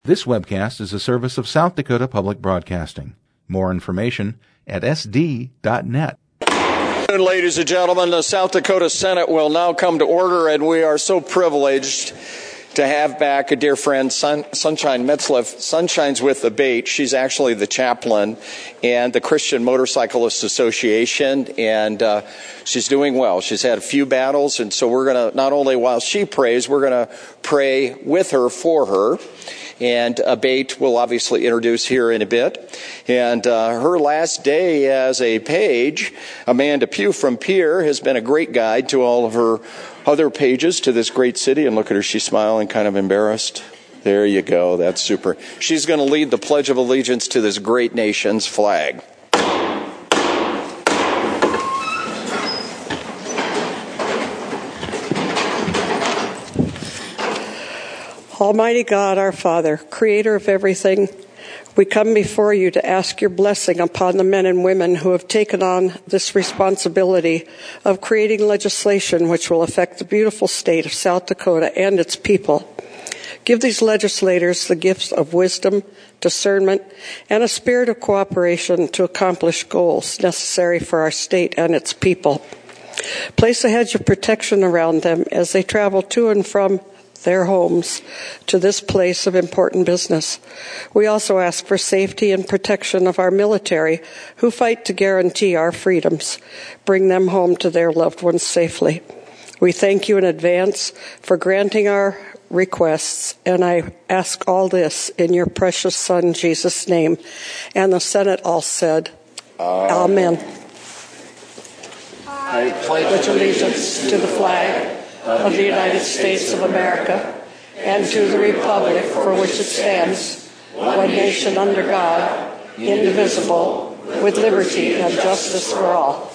This webcast is a service of South Dakota Public Broadcasting. More information at sd.net. Ladies and gentlemen, the South Dakota Senate will now come to order, and we are so privileged to have back a dear friend, Sunshine Metzliff. Sunshine's with the BATE. She's actually the chaplain and the Christian Motorcyclists Association, and she's doing well. She's had a few battles, and so we're going to, not only while she prays, we're going to pray with her for her. And BATE will obviously introduce here in a bit. And her last day as a page, Amanda Pugh from Pierre, has been a great guide to all of her other pages to this great city. And look at her, she's smiling, kind of embarrassed. There you go, that's super. She's going to lead the Pledge of Allegiance to this great nation's flag. Almighty God, our Father, creator of everything, we come before you to ask your blessing upon the men and women who have taken on this responsibility of creating legislation which will affect the beautiful state of South Dakota and its people. Give these legislators the gifts of wisdom, discernment, and a spirit of cooperation to accomplish goals necessary for our state and its people. Place a hedge of protection around them as they travel to and from their homes to this place of important business. We also ask for safety and protection of our military who fight to guarantee our freedoms. Bring them home to their loved ones safely. We thank you in advance for granting our requests, and I ask all this in your precious Son, Jesus' name. And the Senate all said, Amen. I pledge allegiance to the flag of the United States of America, and to the republic for which it stands, one nation under God, indivisible, with liberty and justice for all.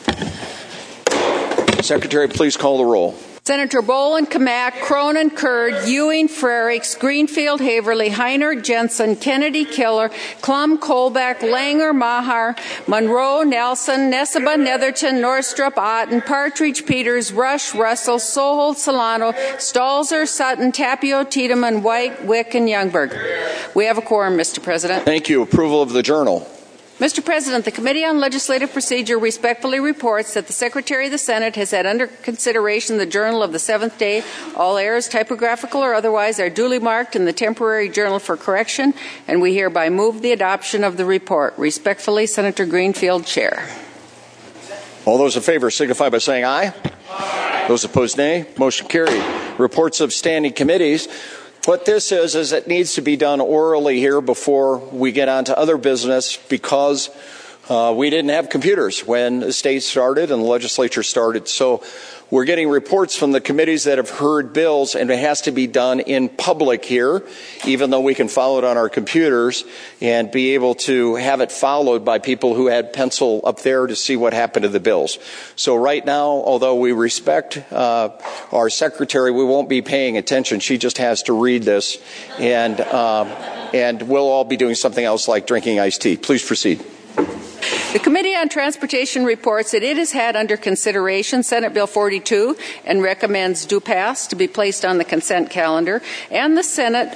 Secretary, please call the roll. Senator Boland, Kamak, Cronin, Kurd, Ewing, Frerichs, Greenfield, Haverly, Heiner, Jensen, Kennedy, Killer, Klum, Kolbeck, Langer, Maher, Monroe, Nelson, Neseba, Netherton, Norstrup, Otten, Partridge, Peters, Rush, Russell, Sohold, Solano, Stalzer, Sutton, Tapio, Tiedemann, White, Wick, and Youngberg. We have a quorum, Mr. President. Thank you. Approval of the journal. Mr. President, the Committee on Legislative Procedure respectfully reports that the Secretary of the Senate has had under consideration the Journal of the seventh day. All errors, typographical or otherwise, are duly marked in the temporary journal for correction, and we hereby move the adoption of the report. Respectfully, Senator Greenfield, Chair. All those in favor signify by saying aye. Aye. Those opposed, nay. Motion carried. Reports of standing committees. What this is it needs to be done orally here before we get on to other business, because we didn't have computers when the state started and the legislature started. So we're getting reports from the committees that have heard bills, and it has to be done in public here, even though we can follow it on our computers and be able to have it followed by people who had pencil up there to see what happened to the bills. So right now, although we respect our secretary, we won't be paying attention. She just has to read this, and we'll all be doing something else like drinking iced tea. Please proceed. The Committee on Transportation reports that it has had under consideration Senate Bill 42 and recommends do pass to be placed on the consent calendar, and the Senate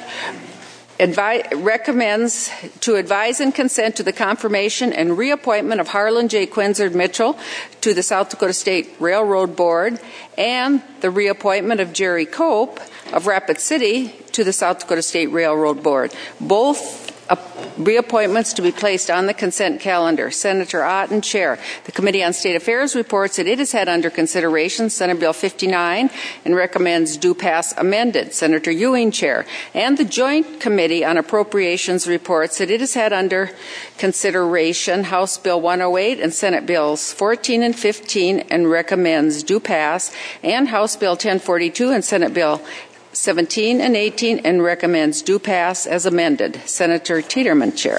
recommends to advise and consent to the confirmation and reappointment of Harlan J. Quinzard Mitchell to the South Dakota State Railroad Board, and the reappointment of Jerry Cope of Rapid City to the South Dakota State Railroad Board. Both reappointments to be placed on the consent calendar. Senator Otten, Chair. The Committee on State Affairs reports that it has had under consideration Senate Bill 59 and recommends do pass amended. Senator Ewing, Chair. And the Joint Committee on Appropriations reports that it has had under consideration House Bill 108 and Senate Bills 14 and 15 and recommends do pass, and House Bill 1042 and Senate Bill 17 and 18 and recommends do pass as amended. Senator Tiedemann, Chair.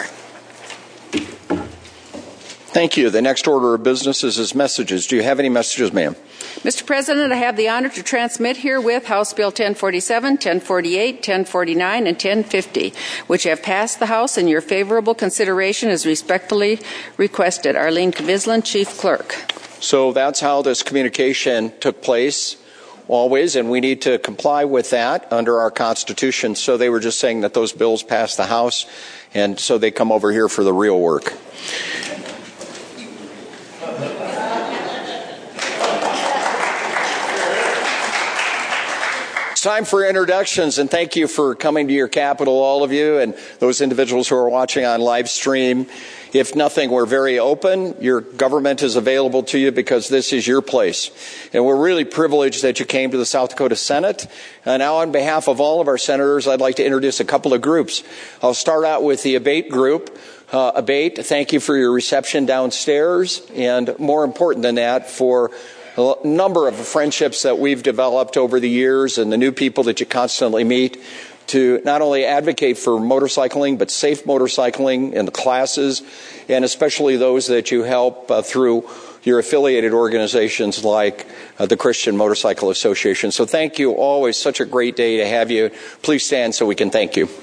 Thank you. The next order of business is messages. Do you have any messages, ma'am? Mr. President, I have the honor to transmit herewith House Bill 1047, 1048, 1049, and 1050, which have passed the House, and your favorable consideration is respectfully requested. Arlene Kvislen, Chief Clerk. So that's how this communication took place. always, and we need to comply with that under our Constitution. So they were just saying that those bills passed the House, and so they come over here for the real work. Time for introductions, and thank you for coming to your capital, all of you, and those individuals who are watching on live stream. If nothing, we're very open. Your government is available to you because this is your place. And we're really privileged that you came to the South Dakota Senate. And now on behalf of all of our senators, I'd like to introduce a couple of groups. I'll start out with the Abate group. Abate, thank you for your reception downstairs, and more important than that, for a number of friendships that we've developed over the years and the new people that you constantly meet to not only advocate for motorcycling, but safe motorcycling in the classes, and especially those that you help through your affiliated organizations like the Christian Motorcycle Association. So thank you. Always such a great day to have you. Please stand so we can thank you.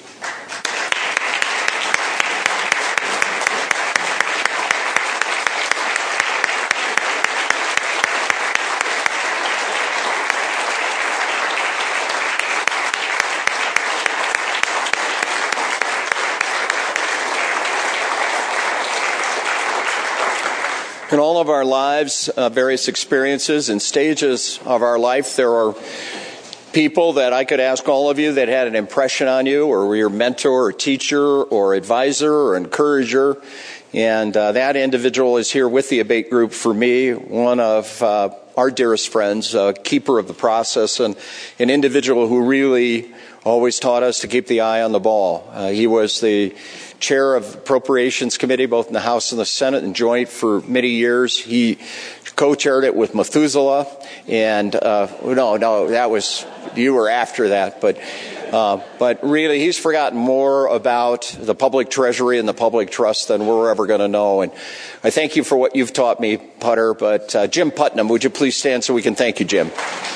In all of our lives, various experiences and stages of our life, there are people that I could ask all of you that had an impression on you, or were your mentor or teacher or advisor or encourager. And that individual is here with the Abate group for me, one of our dearest friends, a keeper of the process, and an individual who really always taught us to keep the eye on the ball. He was the chair of Appropriations Committee, both in the House and the Senate, and joint for many years. He co-chaired it with Methuselah, and no, that was, you were after that, but really he's forgotten more about the public treasury and the public trust than we're ever going to know. And I thank you for what you've taught me, Putter. But Jim Putnam, would you please stand so we can thank you, Jim?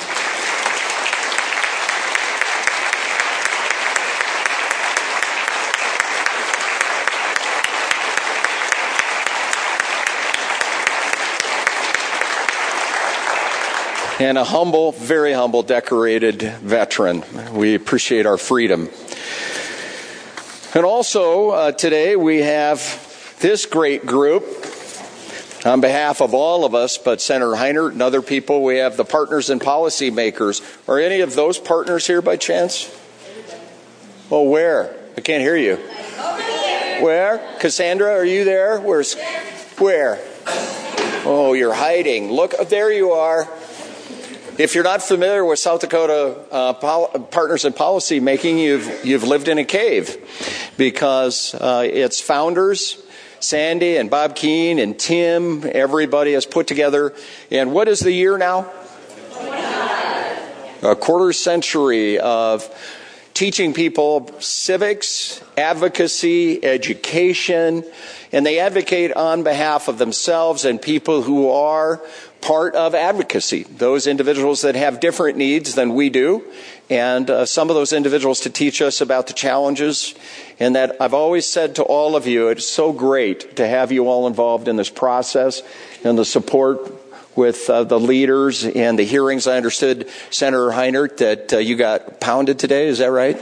And a humble, very humble, decorated veteran. We appreciate our freedom. And also, today we have this great group. On behalf of all of us, but Senator Heinert and other people, we have the partners and policymakers. Are any of those partners here by chance? Oh, where? I can't hear you. Where? Cassandra, are you there? Where? Oh, you're hiding. Look, there you are. If you're not familiar with South Dakota Partners in Policy Making, you've lived in a cave, because its founders, Sandy and Bob Keene and Tim, everybody has put together. And what is the year now? A quarter century of teaching people civics, advocacy, education, and they advocate on behalf of themselves and people who are part of advocacy, those individuals that have different needs than we do, and some of those individuals to teach us about the challenges. And that I've always said to all of you, it's so great to have you all involved in this process and the support with the leaders and the hearings. I understood, Senator Heinert, that you got pounded today. Is that right?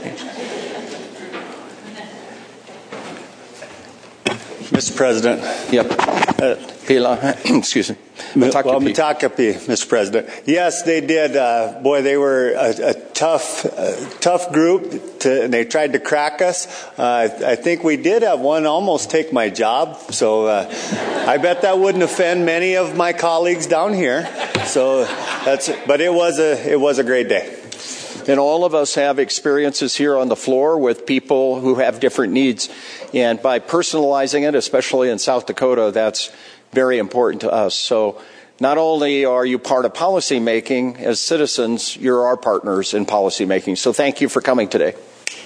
Mr. President. Yep. Excuse me. Matakapi, Mr. President. Yes, they did. Boy, they were a tough group, and they tried to crack us. I think we did have one almost take my job, so I bet that wouldn't offend many of my colleagues down here. But it was a great day. And all of us have experiences here on the floor with people who have different needs. And by personalizing it, especially in South Dakota, that's very important to us. So not only are you part of policy making, as citizens, you're our partners in policy making. So thank you for coming today.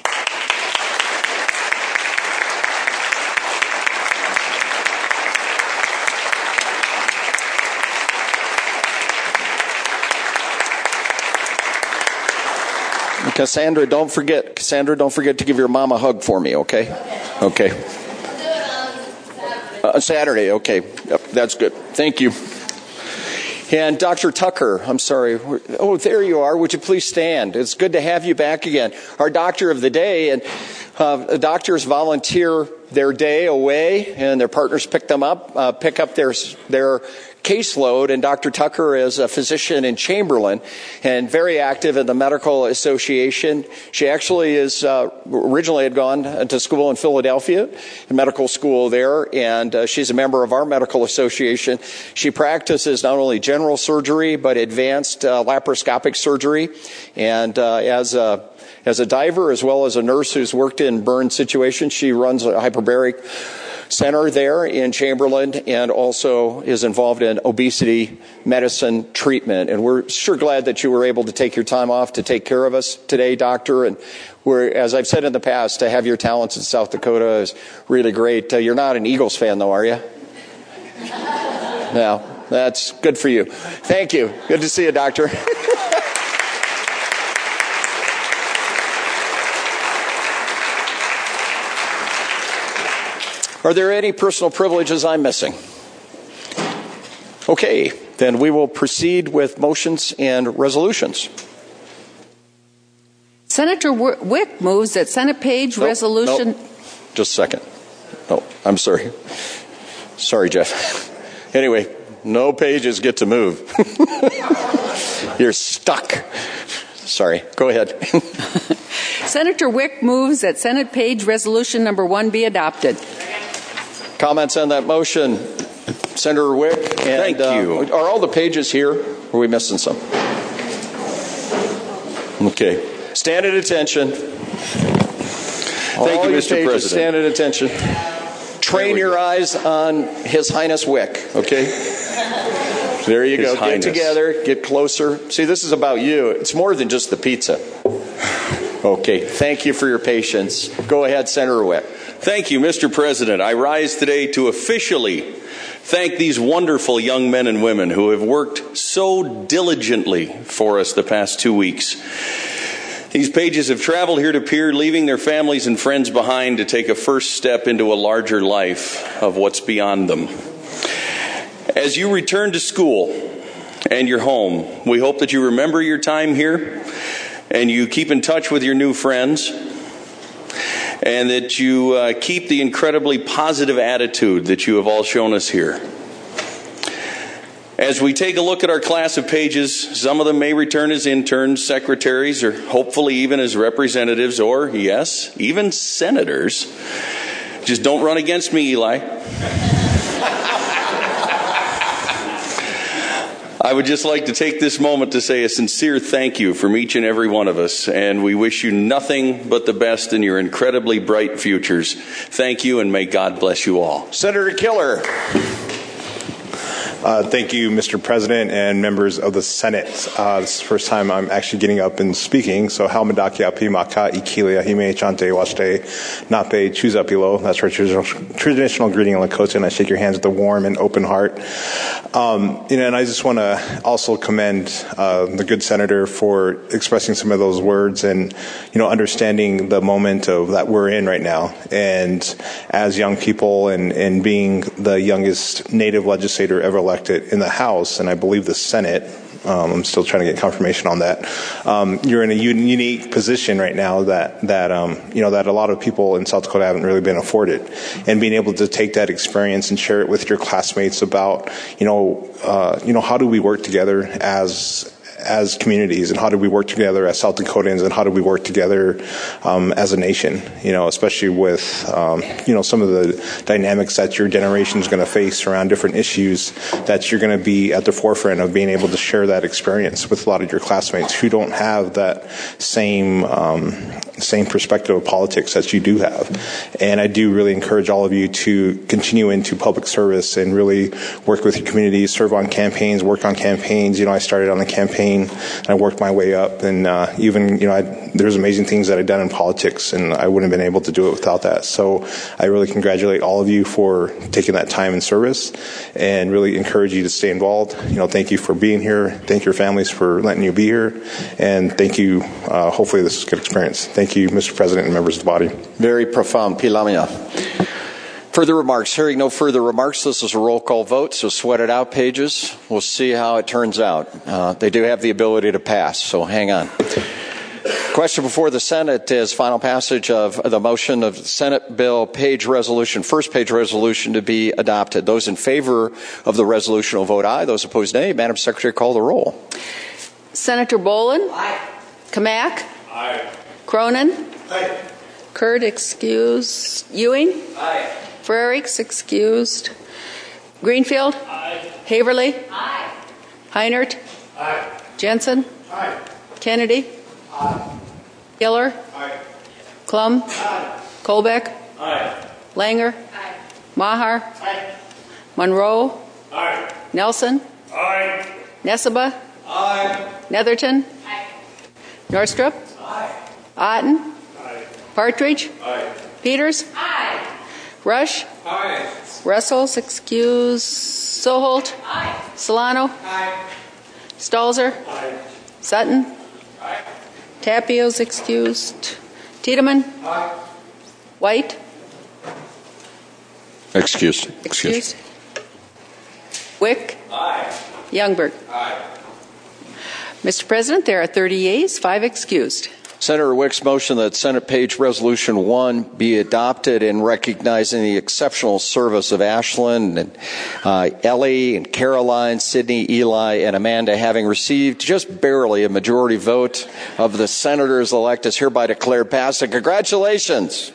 Cassandra, don't forget to give your mom a hug for me, okay? Okay. Saturday, okay. Yep, that's good. Thank you. And Dr. Tucker, I'm sorry. Oh, there you are. Would you please stand? It's good to have you back again. Our doctor of the day, and doctors volunteer their day away, and their partners pick them up, pick up their caseload. And Dr. Tucker is a physician in Chamberlain and very active in the medical association. She actually is originally had gone to school in Philadelphia, medical school there, and she's a member of our medical association. She practices not only general surgery but advanced laparoscopic surgery, and as a diver as well as a nurse who's worked in burn situations, she runs a hyperbaric center there in Chamberlain and also is involved in obesity medicine treatment. And we're sure glad that you were able to take your time off to take care of us today, Doctor. And we're, as I've said in the past, to have your talents in South Dakota is really great. You're not an Eagles fan, though, are you? No, that's good for you. Thank you. Good to see you, Doctor. Are there any personal privileges I'm missing? Okay, then we will proceed with motions and resolutions. Senator Wick moves that Senate page resolution... Nope. Just a second. Oh, I'm sorry. Sorry, Jeff. Anyway, no pages get to move. You're stuck. Sorry, go ahead. Senator Wick moves that Senate page resolution number 1 be adopted. Comments on that motion? Senator Wick? And, thank you. Are all the pages here? Or are we missing some? Okay. Stand at attention. Thank you, Mr. President. Stand at attention. Train your eyes on His Highness Wick, okay? There you go. Get together. Get closer. See, this is about you. It's more than just the pizza. Okay. Thank you for your patience. Go ahead, Senator Wick. Thank you, Mr. President. I rise today to officially thank these wonderful young men and women who have worked so diligently for us the past 2 weeks. These pages have traveled here to Pierre, leaving their families and friends behind to take a first step into a larger life of what's beyond them. As you return to school and your home, we hope that you remember your time here and you keep in touch with your new friends, and that you keep the incredibly positive attitude that you have all shown us here. As we take a look at our class of pages, some of them may return as interns, secretaries, or hopefully even as representatives, or, yes, even senators. Just don't run against me, Eli. I would just like to take this moment to say a sincere thank you from each and every one of us, and we wish you nothing but the best in your incredibly bright futures. Thank you, and may God bless you all. Senator Killer. Thank you, Mr. President and members of the Senate. This is the first time I'm actually getting up and speaking. So, Halmadaki api maka ikilia hime chante waste nape chuzapilo. That's our traditional greeting in Lakota, and I shake your hands with a warm and open heart. And I just want to also commend the good senator for expressing some of those words and, understanding the moment of that we're in right now. And as young people and being the youngest Native legislator ever elected in the House, and I believe the Senate, I'm still trying to get confirmation on that. You're in a unique position right now that a lot of people in South Dakota haven't really been afforded, and being able to take that experience and share it with your classmates about, how do we work together as communities, and how do we work together as South Dakotans, and how do we work together as a nation, especially with, some of the dynamics that your generation is going to face around different issues, that you're going to be at the forefront of being able to share that experience with a lot of your classmates who don't have that same perspective of politics that you do have. And I do really encourage all of you to continue into public service and really work with your communities, serve on campaigns, work on campaigns. I started on the campaign, and I worked my way up, and there's amazing things that I've done in politics, and I wouldn't have been able to do it without that. So I really congratulate all of you for taking that time in service, and really encourage you to stay involved. Thank you for being here. Thank your families for letting you be here, and thank you. Hopefully this is a good experience. Thank you, Mr. President and members of the body. Very profound. Pilamia. Further remarks? Hearing no further remarks, this is a roll call vote, so sweat it out, pages. We'll see how it turns out. They do have the ability to pass, so hang on. Question before the Senate is final passage of the motion of Senate Bill Page Resolution, first page resolution to be adopted. Those in favor of the resolution will vote aye. Those opposed, nay. Madam Secretary, call the roll. Senator Boland? Aye. Kamak? Aye. Cronin? Aye. Kurd excused. Ewing? Aye. Frerichs excused. Greenfield? Aye. Haverly? Aye. Heinert? Aye. Jensen? Aye. Kennedy? Aye. Giller? Aye. Klum? Aye. Colbeck? Aye. Langer? Aye. Maher? Aye. Monroe? Aye. Nelson? Aye. Neseba? Aye. Netherton? Aye. Norstrup? Aye. Otten? Aye. Partridge? Aye. Peters? Aye. Rush? Aye. Russell's excused. Soholt? Aye. Solano? Aye. Stalzer? Aye. Sutton? Aye. Tapio's excused. Tiedemann? Aye. White? Excused. Excused. Wick? Aye. Youngberg? Aye. Mr. President, there are 30 yeas, 5 excused. Senator Wick's motion that Senate Page Resolution 1 be adopted in recognizing the exceptional service of Ashlyn and Ellie and Caroline, Sydney, Eli, and Amanda, having received just barely a majority vote of the senators-elect, is hereby declared passed. And congratulations.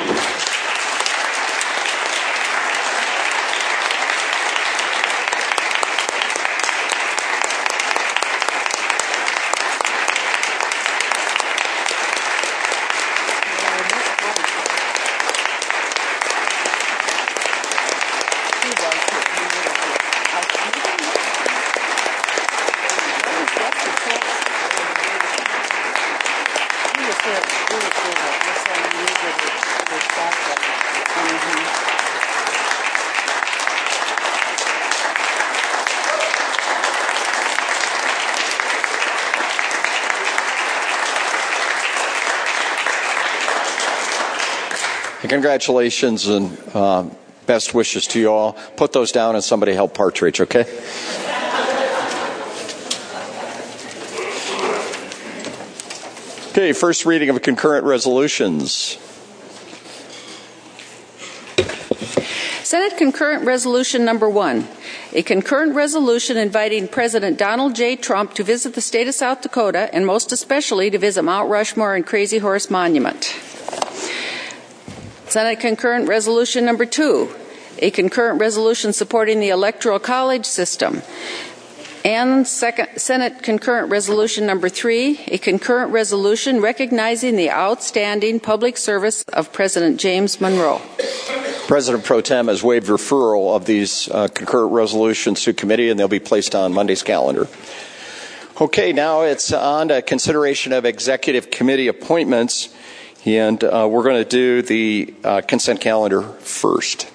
Congratulations and best wishes to you all. Put those down and somebody help Partridge, okay? Okay, first reading of concurrent resolutions. Senate Concurrent Resolution Number 1, a concurrent resolution inviting President Donald J. Trump to visit the state of South Dakota and most especially to visit Mount Rushmore and Crazy Horse Monument. Senate Concurrent Resolution Number 2, a concurrent resolution supporting the Electoral College system. And Senate Concurrent Resolution Number 3, a concurrent resolution recognizing the outstanding public service of President James Monroe. President Pro Tem has waived referral of these concurrent resolutions to committee, and they'll be placed on Monday's calendar. Okay, now it's on to consideration of executive committee appointments, and we're going to do the consent calendar first.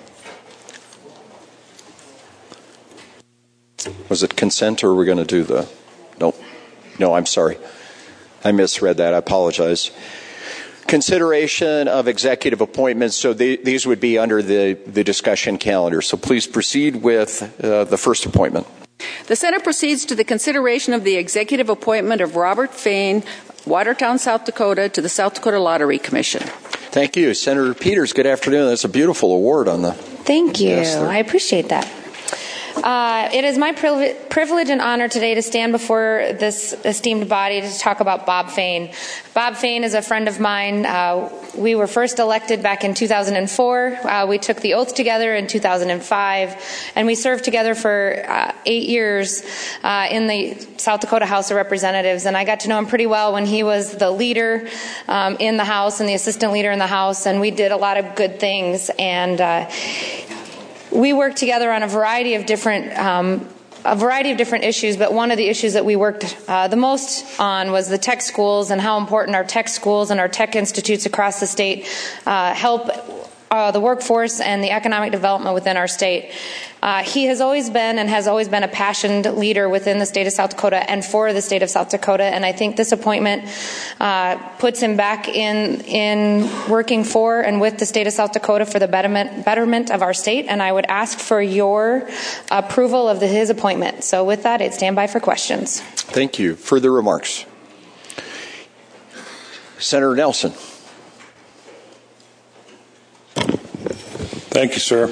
Was it consent, or are we going to do the... No, I'm sorry. I misread that. I apologize. Consideration of executive appointments. So these would be under the discussion calendar. So please proceed with the first appointment. The Senate proceeds to the consideration of the executive appointment of Robert Fain, Watertown, South Dakota, to the South Dakota Lottery Commission. Thank you. Senator Peters, good afternoon. That's a beautiful award on the... Thank you. I appreciate that. It is my privilege and honor today to stand before this esteemed body to talk about Bob Fain. Bob Fain is a friend of mine. We were first elected back in 2004. We took the oath together in 2005, and we served together for 8 years in the South Dakota House of Representatives. And I got to know him pretty well when he was the leader in the House and the assistant leader in the House, and we did a lot of good things. And we worked together on a variety of different issues, but one of the issues that we worked the most on was the tech schools and how important our tech schools and our tech institutes across the state help the workforce and the economic development within our state. He has always been a passionate leader within the state of South Dakota and for the state of South Dakota, and I think this appointment puts him back in working for and with the state of South Dakota for the betterment of our state, and I would ask for your approval of his appointment. So with that, I'd stand by for questions. Thank you. Further remarks? Senator Nelson. Thank you, sir.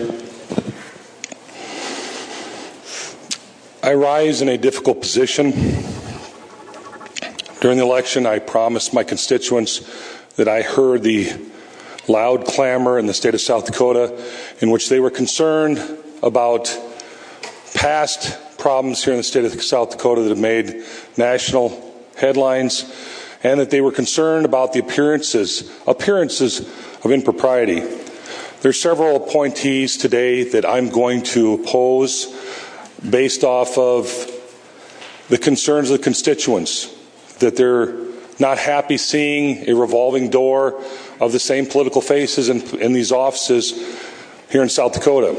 I rise in a difficult position. During the election, I promised my constituents that I heard the loud clamor in the state of South Dakota in which they were concerned about past problems here in the state of South Dakota that have made national headlines, and that they were concerned about the appearances of impropriety. There's several appointees today that I'm going to oppose based off of the concerns of the constituents, that they're not happy seeing a revolving door of the same political faces in these offices here in South Dakota.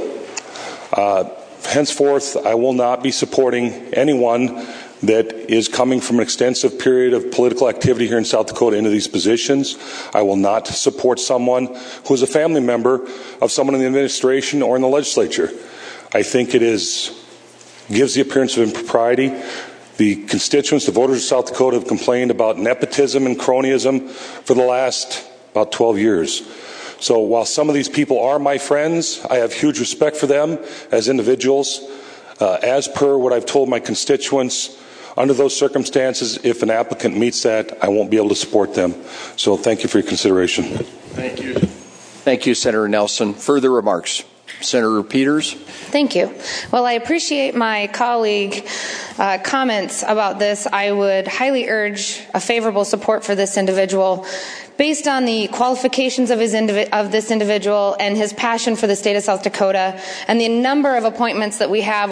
Henceforth, I will not be supporting anyone that is coming from an extensive period of political activity here in South Dakota into these positions. I will not support someone who is a family member of someone in the administration or in the legislature. I think it gives the appearance of impropriety. The constituents, the voters of South Dakota, have complained about nepotism and cronyism for the last about 12 years. So while some of these people are my friends, I have huge respect for them as individuals. As per what I've told my constituents, under those circumstances, if an applicant meets that, I won't be able to support them. So thank you for your consideration. Thank you. Thank you, Senator Nelson. Further remarks? Senator Peters. Thank you. Well, I appreciate my colleague comments about this. I would highly urge a favorable support for this individual based on the qualifications of this individual and his passion for the state of South Dakota and the number of appointments that we have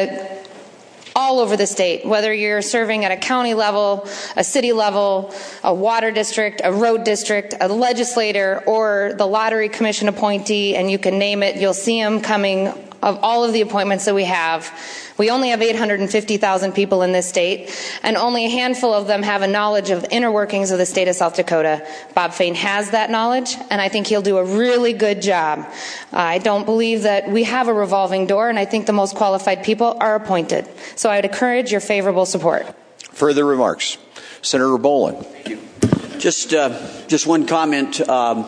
all over the state, whether you're serving at a county level, a city level, a water district, a road district, a legislator, or the lottery commission appointee, and you can name it, you'll see them coming of all of the appointments that we have. We only have 850,000 people in this state, and only a handful of them have a knowledge of the inner workings of the state of South Dakota. Bob Fane has that knowledge, and I think he'll do a really good job. I don't believe that we have a revolving door, and I think the most qualified people are appointed. So I would encourage your favorable support. Further remarks? Senator Boland. Thank you. Just one comment.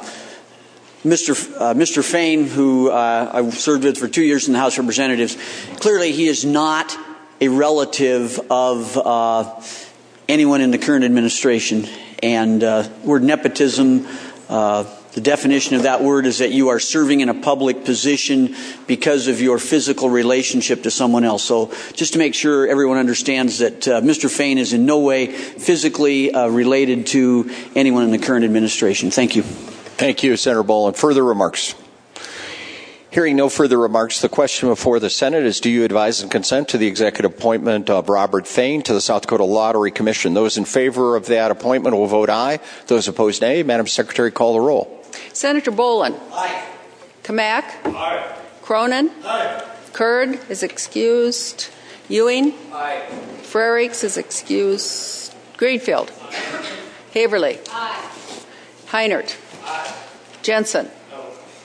Mr. Fane, who I served with for 2 years in the House of Representatives, clearly he is not a relative of anyone in the current administration. And word nepotism, the definition of that word is that you are serving in a public position because of your physical relationship to someone else. So just to make sure everyone understands that Mr. Fane is in no way physically related to anyone in the current administration. Thank you. Thank you, Senator Boland. Further remarks? Hearing no further remarks, the question before the Senate is, do you advise and consent to the executive appointment of Robert Fane to the South Dakota Lottery Commission? Those in favor of that appointment will vote aye. Those opposed, nay. Madam Secretary, call the roll. Senator Boland. Aye. Kamak. Aye. Cronin. Aye. Kurd is excused. Ewing. Aye. Frerichs is excused. Greenfield. Haverly. Aye. Heinert. Aye. Jensen. No.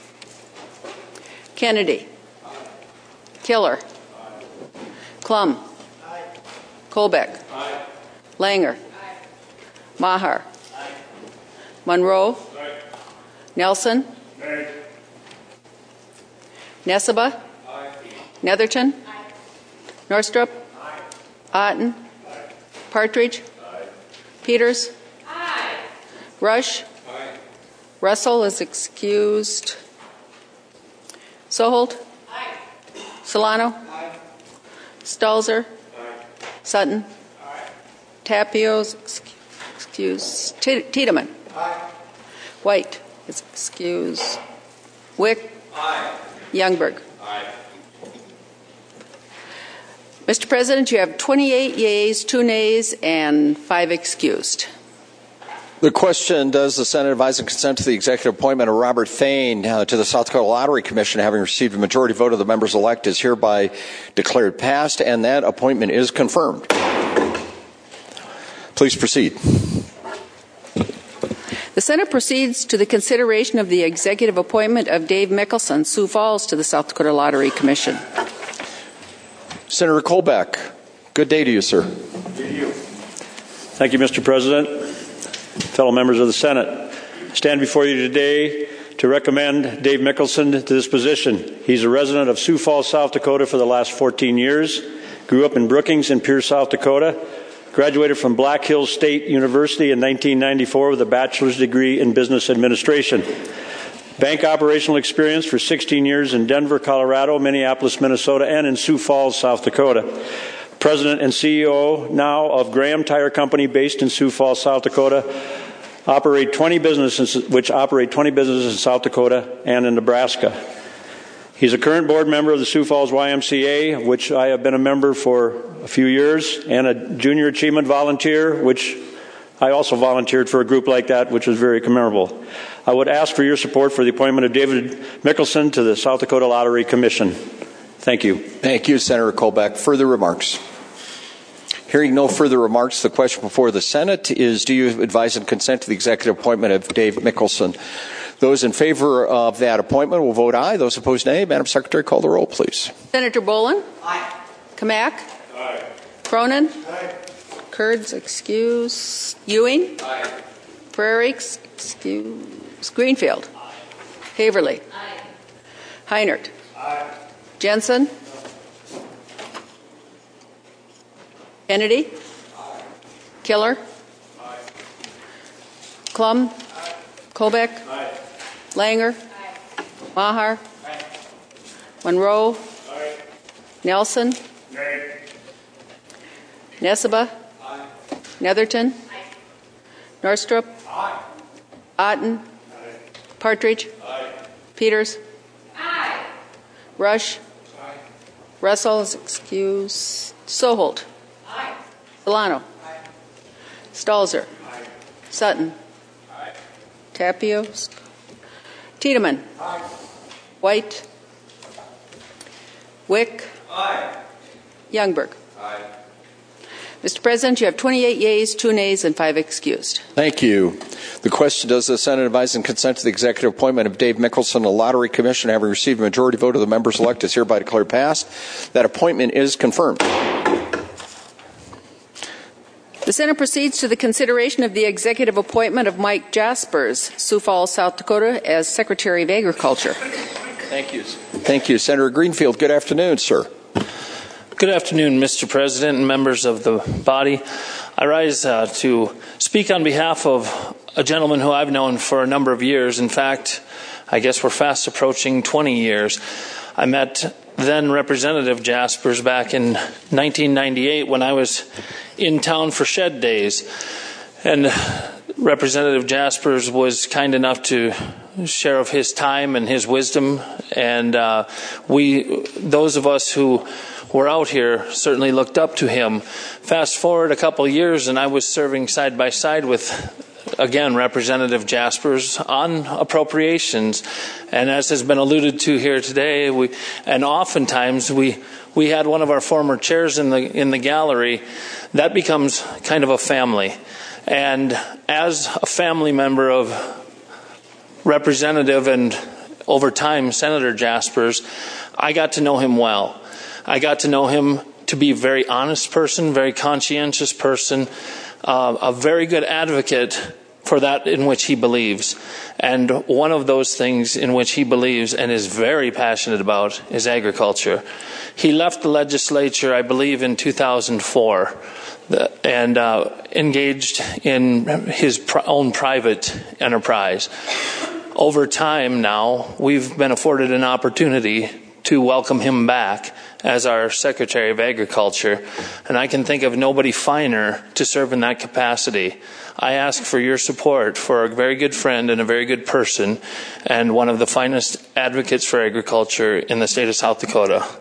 Kennedy. Aye. Killer. Aye. Klum. Aye. Kolbeck. Aye. Langer. Aye. Maher. Aye. Monroe. Aye. Nelson. Nay. Neseba. Aye. Netherton. Aye. Norstrup. Aye. Otten. Aye. Partridge. Aye. Peters. Aye. Rush. Aye. Russell is excused. Soholt. Aye. Solano. Aye. Stalzer. Aye. Sutton. Aye. Tapios excused. Tiedemann. Aye. White is excused. Wick. Aye. Youngberg. Aye. Mr. President, you have 28 yeas, 2 nays, and 5 excused. The question, does the Senate advise and consent to the executive appointment of Robert Fain to the South Dakota Lottery Commission, having received a majority vote of the members elect, is hereby declared passed, and that appointment is confirmed. Please proceed. The Senate proceeds to the consideration of the executive appointment of Dave Mickelson, Sioux Falls, to the South Dakota Lottery Commission. Senator Kolbeck, good day to you, sir. Good to you. Thank you, Mr. President. Fellow members of the Senate, I stand before you today to recommend Dave Mickelson to this position. He's a resident of Sioux Falls, South Dakota for the last 14 years, grew up in Brookings and Pierce, South Dakota, graduated from Black Hills State University in 1994 with a bachelor's degree in business administration. Bank operational experience for 16 years in Denver, Colorado, Minneapolis, Minnesota, and in Sioux Falls, South Dakota. President and CEO now of Graham Tire Company based in Sioux Falls, South Dakota, operate 20 businesses in South Dakota and in Nebraska. He's a current board member of the Sioux Falls YMCA, of which I have been a member for a few years, and a junior achievement volunteer, which I also volunteered for a group like that, which was very commendable. I would ask for your support for the appointment of David Mickelson to the South Dakota Lottery Commission. Thank you. Thank you, Senator Kolbeck. Further remarks? Hearing no further remarks, the question before the Senate is, do you advise and consent to the executive appointment of Dave Mickelson? Those in favor of that appointment will vote aye. Those opposed, nay. Madam Secretary, call the roll, please. Senator Boland? Aye. Kamak? Aye. Cronin? Aye. Kurds, excuse. Ewing? Aye. Frerichs, excuse. Greenfield? Aye. Haverly? Aye. Heinert? Aye. Jensen? Kennedy? Aye. Killer? Aye. Klum? Aye. Kolbeck? Aye. Langer? Aye. Maher? Aye. Monroe? Aye. Nelson? Nay. Neseba? Aye. Netherton? Aye. Norstrup? Aye. Otten? Aye. Partridge? Aye. Peters? Aye. Rush? Aye. Russell is excused. Soholt? Aye. Solano? Aye. Stalzer? Aye. Sutton? Aye. Tapio? Tiedemann? Aye. White? Wick? Aye. Youngberg? Aye. Mr. President, you have 28 yeas, 2 nays, and 5 excused. Thank you. The question, does the Senate advise and consent to the executive appointment of Dave Mickelson to the Lottery Commission, having received a majority vote of the members elect, is hereby declared passed. That appointment is confirmed. The Senate proceeds to the consideration of the executive appointment of Mike Jaspers, Sioux Falls, South Dakota, as Secretary of Agriculture. Thank you. Thank you. Senator Greenfield, good afternoon, sir. Good afternoon, Mr. President and members of the body. I rise to speak on behalf of a gentleman who I've known for a number of years. In fact, I guess we're fast approaching 20 years. I met then Representative Jaspers back in 1998 when I was in town for Shed Days. And Representative Jaspers was kind enough to share of his time and his wisdom. And those of us who were out here certainly looked up to him. Fast forward a couple years, and I was serving side by side with, again, Representative Jaspers on appropriations. And as has been alluded to here today, oftentimes we had one of our former chairs in the gallery. That becomes kind of a family. And as a family member of Representative and over time Senator Jaspers, I got to know him well. I got to know him to be a very honest person, very conscientious person, a very good advocate for that in which he believes. And one of those things in which he believes and is very passionate about is agriculture. He left the legislature, I believe, in 2004 and engaged in his own private enterprise. Over time now, we've been afforded an opportunity to welcome him back as our Secretary of Agriculture, and I can think of nobody finer to serve in that capacity. I ask for your support for a very good friend and a very good person, and one of the finest advocates for agriculture in the state of South Dakota.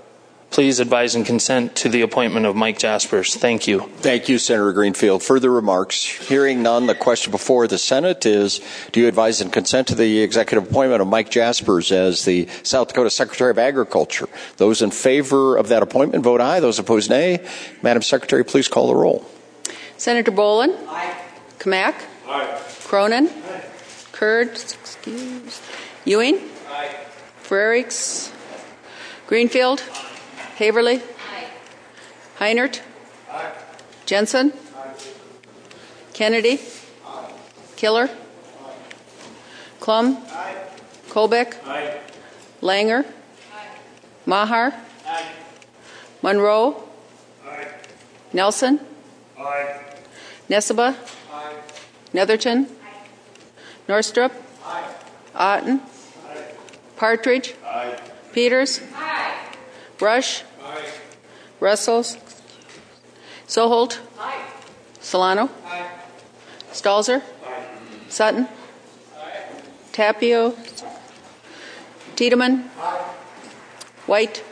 please advise and consent to the appointment of Mike Jaspers. Thank you. Thank you, Senator Greenfield. Further remarks? Hearing none, the question before the Senate is, do you advise and consent to the executive appointment of Mike Jaspers as the South Dakota Secretary of Agriculture? Those in favor of that appointment, vote aye. Those opposed, nay. Madam Secretary, please call the roll. Senator Boland? Aye. Kamak? Aye. Cronin? Aye. Kurd? Ewing? Aye. Frerichs? Greenfield? Haverly? Aye. Heinert? Aye. Jensen? Aye. Kennedy? Aye. Killer? Aye. Klum? Aye. Kolbeck? Aye. Langer? Aye. Maher? Aye. Monroe? Aye. Nelson? Aye. Nessebar? Aye. Netherton? Norstrup? Aye. Otten? Aye. Partridge? Aye. Peters? Aye. Rush? Aye. Russell? Soholt? Aye. Solano? Aye. Stalzer? Aye. Sutton? Aye. Tapio? Tiedemann? Aye. White?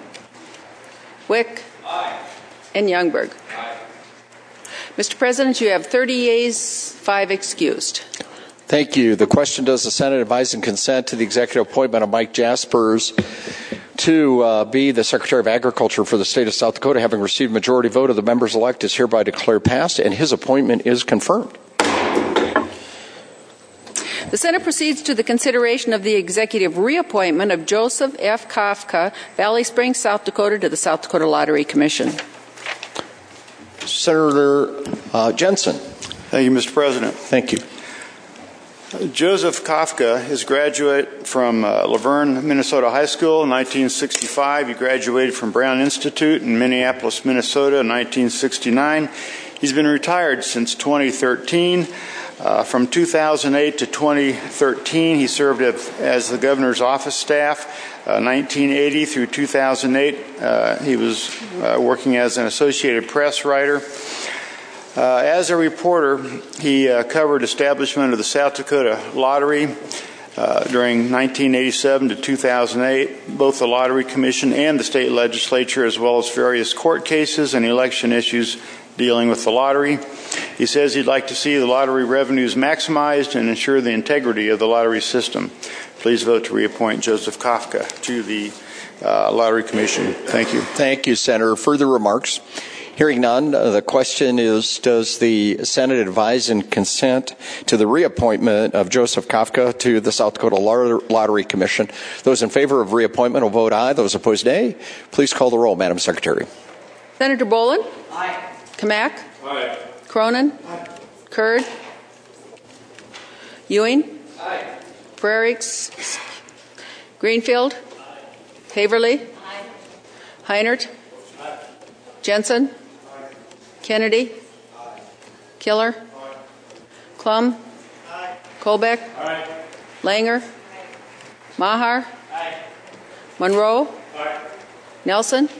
Wick? Aye. And Youngberg. Aye. Mr. President, you have 30 yeas, 5 excused. Thank you. The question, does the Senate advise and consent to the executive appointment of Mike Jaspers to be the Secretary of Agriculture for the state of South Dakota, having received majority vote of the members elect, is hereby declared passed, and his appointment is confirmed. The Senate proceeds to the consideration of the executive reappointment of Joseph F. Kafka, Valley Springs, South Dakota, to the South Dakota Lottery Commission. Senator Jensen. Thank you, Mr. President. Thank you. Joseph Kafka is a graduate from Laverne, Minnesota High School in 1965. He graduated from Brown Institute in Minneapolis, Minnesota in 1969. He's been retired since 2013. From 2008 to 2013, he served as the governor's office staff. 1980 through 2008, he was working as an Associated Press writer. As a reporter, he covered establishment of the South Dakota Lottery during 1987 to 2008, both the Lottery Commission and the state legislature, as well as various court cases and election issues dealing with the lottery. He says he'd like to see the lottery revenues maximized and ensure the integrity of the lottery system. Please vote to reappoint Joseph Kafka to the Lottery Commission. Thank you. Thank you, Senator. Further remarks? Hearing none, the question is, does the Senate advise and consent to the reappointment of Joseph Kafka to the South Dakota Lottery Commission? Those in favor of reappointment will vote aye. Those opposed, nay. Please call the roll, Madam Secretary. Senator Boland? Aye. Kamak? Aye. Cronin? Aye. Kurd? Ewing? Aye. Frerichs? Greenfield? Haverly? Heinert? Jensen? Kennedy? Killer? Klum? Kolbeck? Langer? Maher? Monroe? Nelson?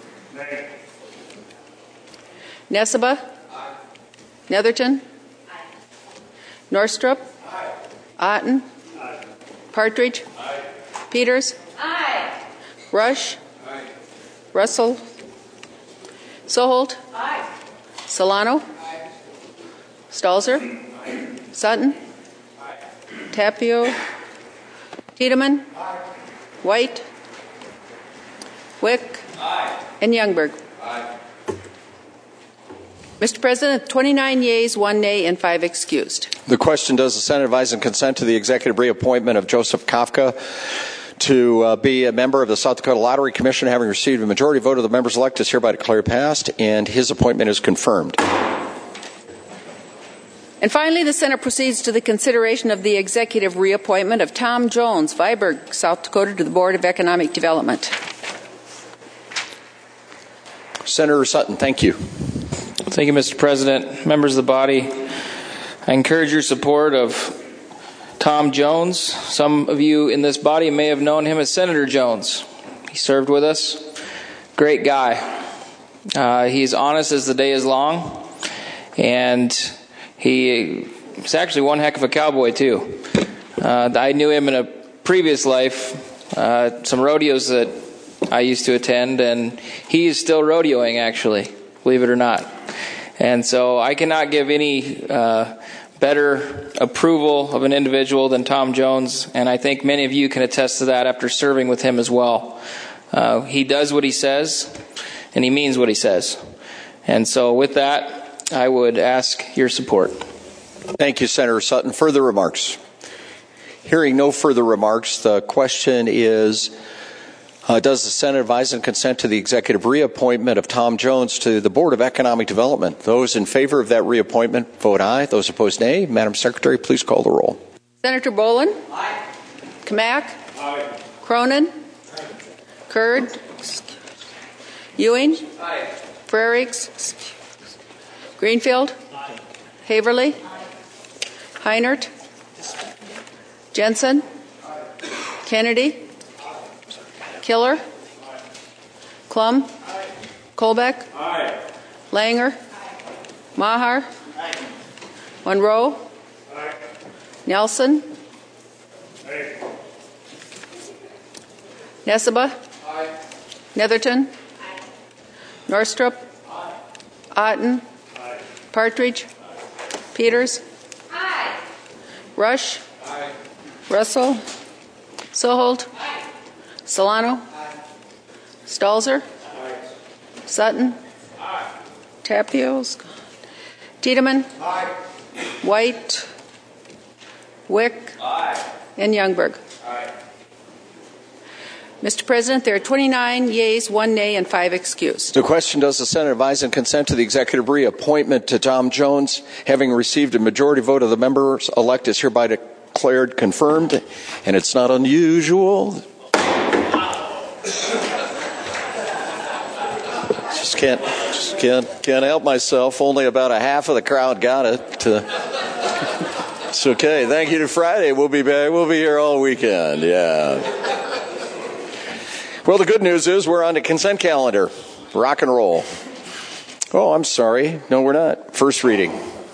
Nessebar? Netherton? Norstrup? Otten? Partridge? Peters? Rush? Russell? Soholt? Solano? Stalzer? Sutton? Tapio? Tiedemann? White? Wick? And Youngberg. Mr. President, 29 yeas, 1 nay, and 5 excused. The question, does the Senate advise and consent to the executive reappointment of Joseph Kafka to be a member of the South Dakota Lottery Commission, having received a majority vote of the members elect, is hereby declared passed, and his appointment is confirmed. And finally, the Senate proceeds to the consideration of the executive reappointment of Tom Jones, Viborg, South Dakota, to the Board of Economic Development. Senator Sutton, thank you. Thank you, Mr. President. Members of the body, I encourage your support of Tom Jones. Some of you in this body may have known him as Senator Jones. He served with us. Great guy. He's honest as the day is long, and he's actually one heck of a cowboy, too. I knew him in a previous life, some rodeos that I used to attend, and he is still rodeoing, actually, believe it or not. And so I cannot give any better approval of an individual than Tom Jones, and I think many of you can attest to that after serving with him as well. He does what he says, and he means what he says. And so with that, I would ask your support. Thank you, Senator Sutton. Further remarks? Hearing no further remarks, the question is, does the Senate advise and consent to the executive reappointment of Tom Jones to the Board of Economic Development? Those in favor of that reappointment, vote aye. Those opposed, nay. Madam Secretary, please call the roll. Senator Boland? Aye. Kamak? Aye. Cronin? Kurd? Ewing? Aye. Frerichs? Greenfield? Aye. Haverly? Heinert? Jensen? Kennedy? Killer? Klum? Colbeck? Langer? Maher? Monroe? Nelson? Nessebar? Netherton? Norstrup? Otten? Partridge? Peters? Rush? Russell? Soholt? Solano? Stalzer? Sutton? Tapios? Tiedemann? White? Wick? And Youngberg. Mr. President, there are 29 yeas, 1 nay, and 5 excused. The question, does the Senate advise and consent to the executive reappointment to Tom Jones? Having received a majority vote of the members, elect is hereby declared confirmed, and it's not unusual. Just can't help myself. Only about a half of the crowd got it. It's okay. Thank you to Friday. We'll be back. We'll be here all weekend. Yeah. Well, the good news is we're on the consent calendar. Rock and roll. Oh, I'm sorry. No, we're not. First reading.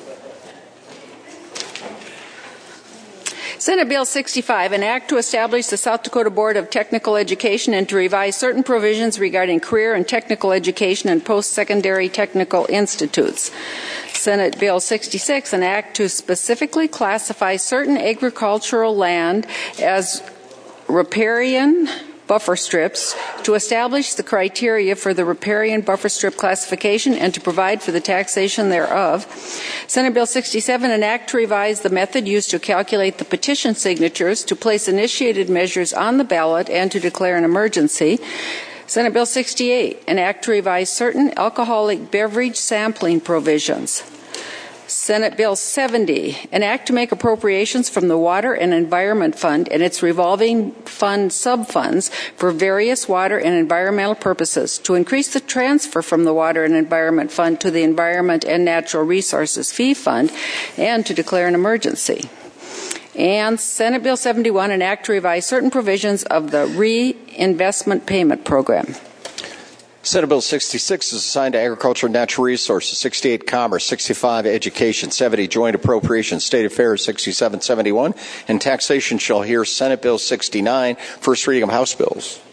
Senate Bill 65, an act to establish the South Dakota Board of Technical Education and to revise certain provisions regarding career and technical education and post-secondary technical institutes. Senate Bill 66, an act to specifically classify certain agricultural land as riparian buffer strips, to establish the criteria for the riparian buffer strip classification and to provide for the taxation thereof. Senate Bill 67, an act to revise the method used to calculate the petition signatures, to place initiated measures on the ballot, and to declare an emergency. Senate Bill 68, an act to revise certain alcoholic beverage sampling provisions. Senate Bill 70, an act to make appropriations from the Water and Environment Fund and its revolving fund subfunds for various water and environmental purposes, to increase the transfer from the Water and Environment Fund to the Environment and Natural Resources Fee Fund, and to declare an emergency. And Senate Bill 71, an act to revise certain provisions of the Reinvestment Payment Program. Senate Bill 66 is assigned to Agriculture and Natural Resources, 68 Commerce, 65 Education, 70 Joint Appropriations, State Affairs 6771, and Taxation shall hear Senate Bill 69, first reading of House bills.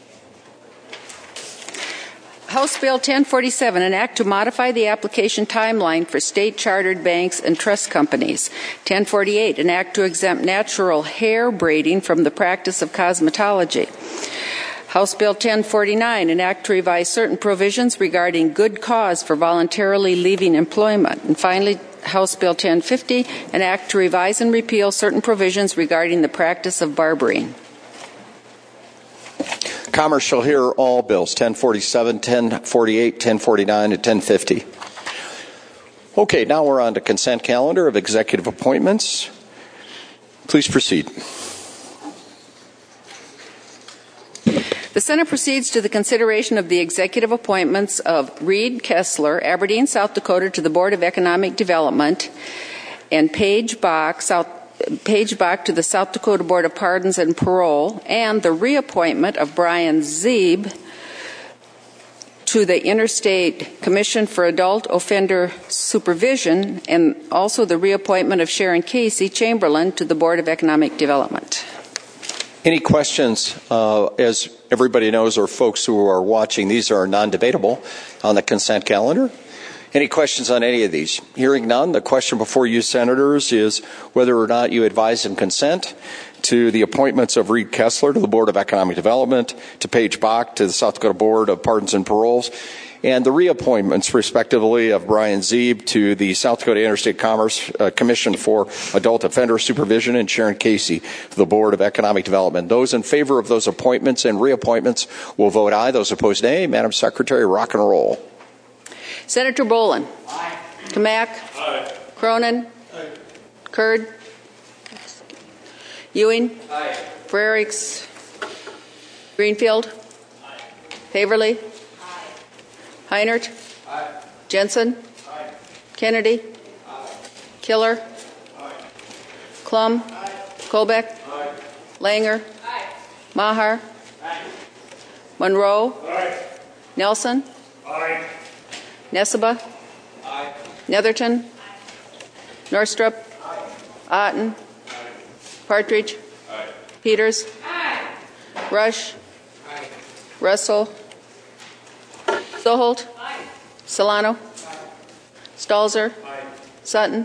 House Bill 1047, an act to modify the application timeline for state-chartered banks and trust companies. 1048, an act to exempt natural hair braiding from the practice of cosmetology. House Bill 1049, an act to revise certain provisions regarding good cause for voluntarily leaving employment. And finally, House Bill 1050, an act to revise and repeal certain provisions regarding the practice of barbering. Commerce shall hear all bills, 1047, 1048, 1049, and 1050. Okay, now we're on to consent calendar of executive appointments. Please proceed. The Senate proceeds to the consideration of the executive appointments of Reed Kessler, Aberdeen, South Dakota, to the Board of Economic Development, and Paige Bach to the South Dakota Board of Pardons and Parole, and the reappointment of Brian Zeeb to the Interstate Commission for Adult Offender Supervision, and also the reappointment of Sharon Casey Chamberlain to the Board of Economic Development. Any questions? As everybody knows, or folks who are watching, these are non-debatable on the consent calendar. Any questions on any of these? Hearing none, the question before you, Senators, is whether or not you advise and consent to the appointments of Reed Kessler to the Board of Economic Development, to Paige Bach to the South Dakota Board of Pardons and Paroles, and the reappointments, respectively, of Brian Zeeb to the South Dakota Interstate Commerce Commission for Adult Offender Supervision and Sharon Casey to the Board of Economic Development. Those in favor of those appointments and reappointments will vote aye. Those opposed, nay. Madam Secretary, rock and roll. Senator Boland. Aye. Kamak. Aye. Cronin. Aye. Kurd. Ewing. Aye. Frericks. Greenfield. Aye. Haverly. Heinert. Aye. Jensen. Aye. Kennedy. Aye. Killer. Aye. Klum. Aye. Kolbeck. Aye. Langer. Aye. Maher. Aye. Monroe. Aye. Nelson. Aye. Nesseba. Aye. Netherton. Norstrup. Otten. Partridge. Aye. Peters. Rush. Russell. Soholt. Solano. Stalzer. Sutton.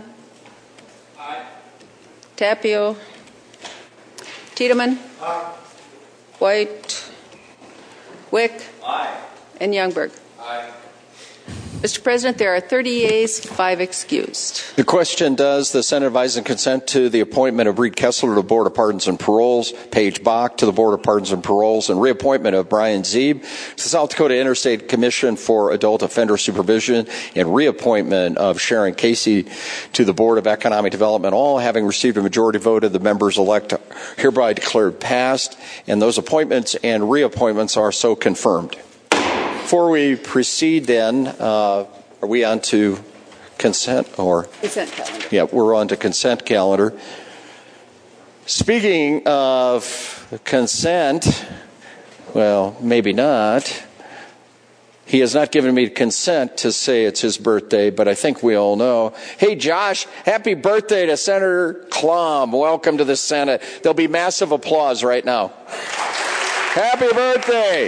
Tapio. Tiedemann. White. Wick. And Youngberg. Mr. President, there are 30 yeas, 5 excused. The question, does the Senate advise and consent to the appointment of Reed Kessler to the Board of Pardons and Paroles, Paige Bach to the Board of Pardons and Paroles, and reappointment of Brian Zeeb to the South Dakota Interstate Commission for Adult Offender Supervision, and reappointment of Sharon Casey to the Board of Economic Development, all having received a majority vote of the members elect, hereby declared passed, and those appointments and reappointments are so confirmed. Before we proceed then, are we on to consent or? Consent calendar. Yeah, we're on to consent calendar. Speaking of consent, well, maybe not. He has not given me consent to say it's his birthday, but I think we all know. Hey, Josh, happy birthday to Senator Klum. Welcome to the Senate. There'll be massive applause right now. Happy birthday.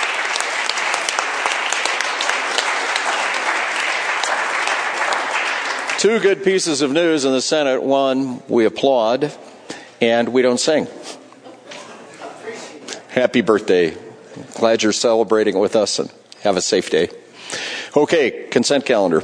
Two good pieces of news in the Senate. One, we applaud, and we don't sing. Happy birthday. Glad you're celebrating it with us, and have a safe day. Okay, consent calendar.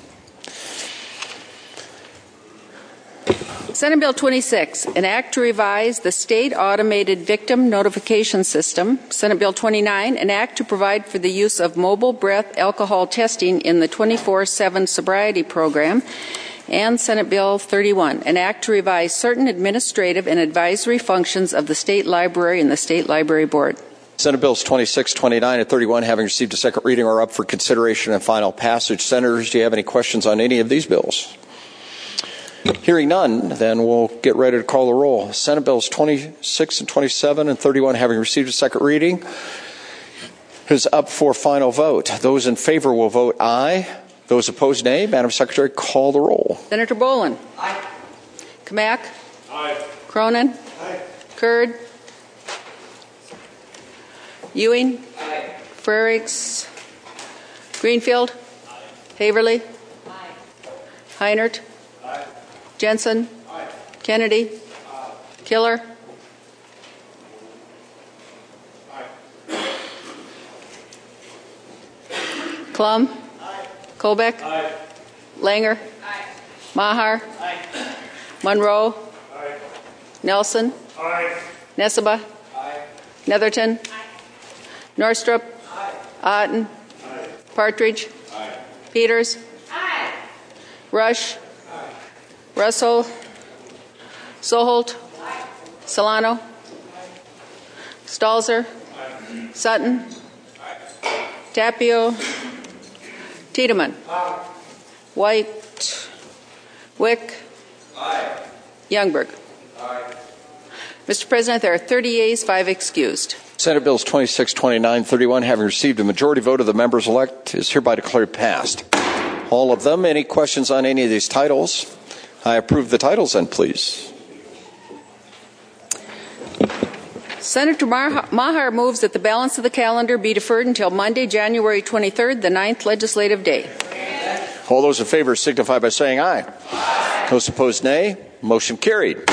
Senate Bill 26, an act to revise the state automated victim notification system. Senate Bill 29, an act to provide for the use of mobile breath alcohol testing in the 24/7 sobriety program. And Senate Bill 31, an act to revise certain administrative and advisory functions of the State Library and the State Library Board. Senate Bills 26, 29, and 31 having received a second reading are up for consideration and final passage. Senators, do you have any questions on any of these bills? Hearing none, then we'll get ready to call the roll. Senate Bills 26 and 27 and 31 having received a second reading is up for final vote. Those in favor will vote aye. Those opposed, nay. Madam Secretary, call the roll. Senator Boland. Aye. Kamak. Aye. Cronin. Aye. Kurd. Ewing. Aye. Frericks. Greenfield. Haverly. Heinert. Jensen. Kennedy. Killer. Klum. Kolbeck. Langer. Maher. Monroe. Nelson. Nesseba. Netherton. Norstrup. Otten. Partridge. Peters. Rush. Russell. Soholt. Solano. Stalzer. Sutton. Tapio. Tiedemann. White. Wick. Youngberg. Mr. President, there are 30 yeas, 5 excused. Senate Bills 26, 29, 31 having received a majority vote of the members elect is hereby declared passed. All of them. Any questions on any of these titles? I approve the titles then, please. Senator Maher moves that the balance of the calendar be deferred until Monday, January 23rd, the 9th legislative day. All those in favor signify by saying aye. Aye. Those opposed, nay. Motion carried.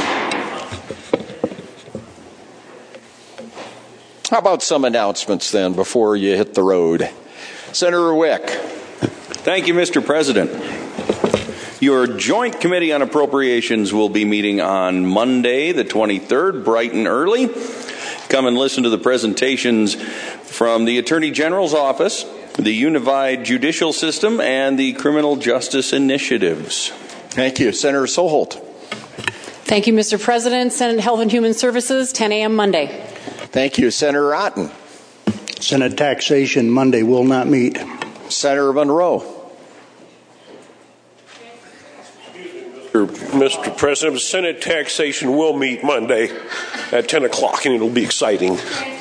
How about some announcements then before you hit the road? Senator Wick. Thank you, Mr. President. Your Joint Committee on Appropriations will be meeting on Monday, the 23rd, bright and early. Come and listen to the presentations from the Attorney General's Office, the Unified Judicial System, and the Criminal Justice Initiatives. Thank you. Senator Soholt. Thank you, Mr. President. Senate Health and Human Services, 10 a.m. Monday. Thank you. Senator Otten. Senate Taxation Monday will not meet. Senator Monroe. Mr. President, Senate Taxation will meet Monday at 10 o'clock, and it'll be exciting.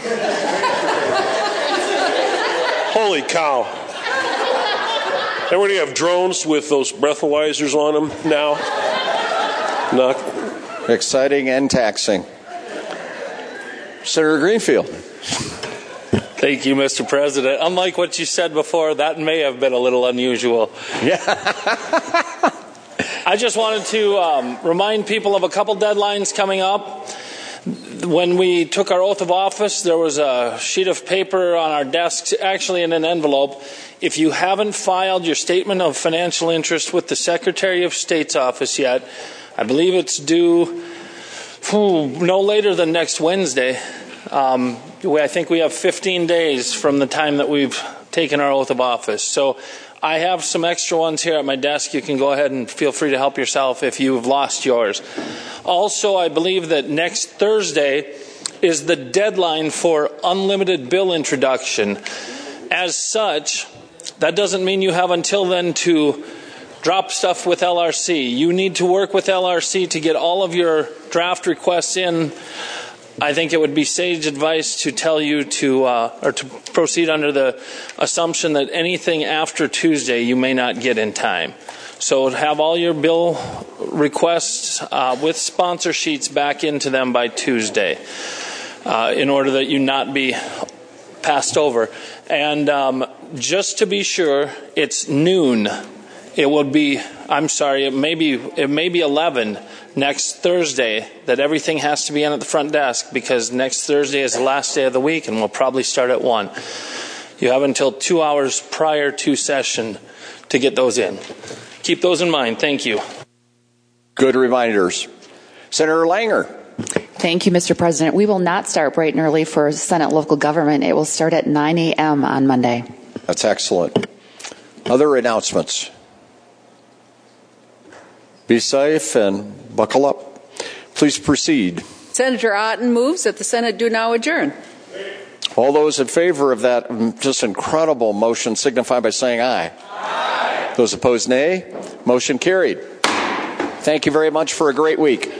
Holy cow. Everybody have drones with those breathalyzers on them now? Not exciting and taxing. Senator Greenfield. Thank you, Mr. President. Unlike what you said before, that may have been a little unusual. Yeah. I just wanted to remind people of a couple deadlines coming up. When we took our oath of office, there was a sheet of paper on our desks, actually in an envelope. If you haven't filed your statement of financial interest with the Secretary of State's office yet, I believe it's due no later than next Wednesday. I think we have 15 days from the time that we've taken our oath of office. So I have some extra ones here at my desk. You can go ahead and feel free to help yourself if you've lost yours. Also, I believe that next Thursday is the deadline for unlimited bill introduction. As such, that doesn't mean you have until then to drop stuff with LRC. You need to work with LRC to get all of your draft requests in. I think it would be sage advice to tell you to proceed under the assumption that anything after Tuesday you may not get in time. So have all your bill requests with sponsor sheets back into them by Tuesday in order that you not be passed over. And just to be sure, it's noon. It will be, it may be 11 next Thursday that everything has to be in at the front desk, because next Thursday is the last day of the week and we'll probably start at 1. You have until 2 hours prior to session to get those in. Keep those in mind. Thank you. Good reminders. Senator Langer. Thank you, Mr. President. We will not start bright and early for Senate local government. It will start at 9 a.m. on Monday. That's excellent. Other announcements? Be safe and buckle up. Please proceed. Senator Otten moves that the Senate do now adjourn. All those in favor of that just incredible motion signify by saying aye. Aye. Those opposed, nay. Motion carried. Thank you very much for a great week.